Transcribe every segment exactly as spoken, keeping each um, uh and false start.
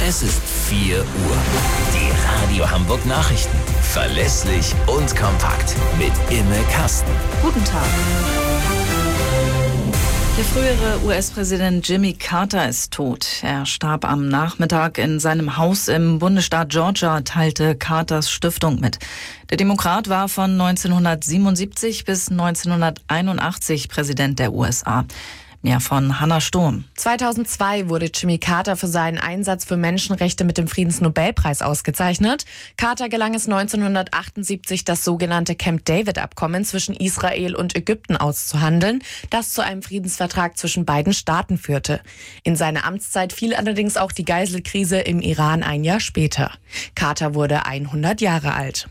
Es ist vier Uhr. Die Radio Hamburg Nachrichten. Verlässlich und kompakt. Mit Imme Kasten. Guten Tag. Der frühere U S-Präsident Jimmy Carter ist tot. Er starb am Nachmittag in seinem Haus im Bundesstaat Georgia, teilte Carters Stiftung mit. Der Demokrat war von neunzehnhundertsiebenundsiebzig bis neunzehnhunderteinundachtzig Präsident der U S A. Mehr von Hannah Sturm. zweitausendzwei wurde Jimmy Carter für seinen Einsatz für Menschenrechte mit dem Friedensnobelpreis ausgezeichnet. Carter gelang es neunzehnhundertachtundsiebzig, das sogenannte Camp David-Abkommen zwischen Israel und Ägypten auszuhandeln, das zu einem Friedensvertrag zwischen beiden Staaten führte. In seine Amtszeit fiel allerdings auch die Geiselkrise im Iran ein Jahr später. Carter wurde hundert Jahre alt.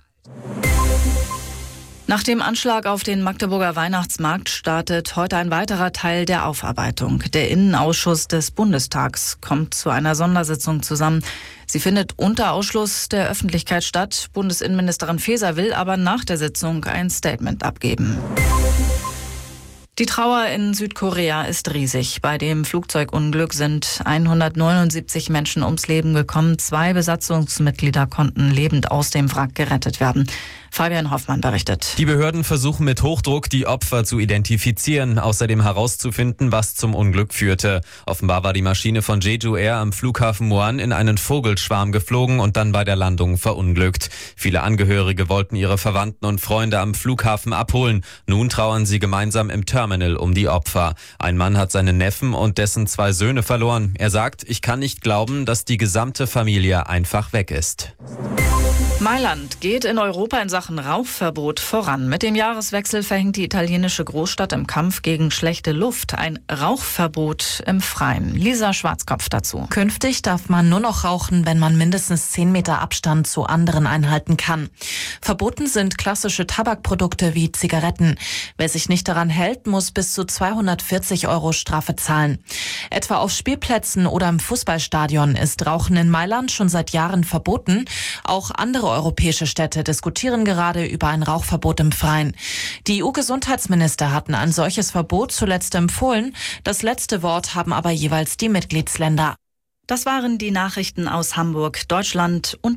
Nach dem Anschlag auf den Magdeburger Weihnachtsmarkt startet heute ein weiterer Teil der Aufarbeitung. Der Innenausschuss des Bundestags kommt zu einer Sondersitzung zusammen. Sie findet unter Ausschluss der Öffentlichkeit statt. Bundesinnenministerin Faeser will aber nach der Sitzung ein Statement abgeben. Die Trauer in Südkorea ist riesig. Bei dem Flugzeugunglück sind hundertneunundsiebzig Menschen ums Leben gekommen. Zwei Besatzungsmitglieder konnten lebend aus dem Wrack gerettet werden. Fabian Hoffmann berichtet. Die Behörden versuchen mit Hochdruck, die Opfer zu identifizieren, außerdem herauszufinden, was zum Unglück führte. Offenbar war die Maschine von Jeju Air am Flughafen Muan in einen Vogelschwarm geflogen und dann bei der Landung verunglückt. Viele Angehörige wollten ihre Verwandten und Freunde am Flughafen abholen. Nun trauern sie gemeinsam im Terminal um die Opfer. Ein Mann hat seinen Neffen und dessen zwei Söhne verloren. Er sagt, ich kann nicht glauben, dass die gesamte Familie einfach weg ist. Mailand geht in Europa in Sachen Rauchverbot voran. Mit dem Jahreswechsel verhängt die italienische Großstadt im Kampf gegen schlechte Luft ein Rauchverbot im Freien. Lisa Schwarzkopf dazu. Künftig darf man nur noch rauchen, wenn man mindestens zehn Meter Abstand zu anderen einhalten kann. Verboten sind klassische Tabakprodukte wie Zigaretten. Wer sich nicht daran hält, muss bis zu zweihundertvierzig Euro Strafe zahlen. Etwa auf Spielplätzen oder im Fußballstadion ist Rauchen in Mailand schon seit Jahren verboten. Auch andere europäische Städte diskutieren gerade über ein Rauchverbot im Freien. Die E U-Gesundheitsminister hatten ein solches Verbot zuletzt empfohlen. Das letzte Wort haben aber jeweils die Mitgliedsländer. Das waren die Nachrichten aus Hamburg, Deutschland und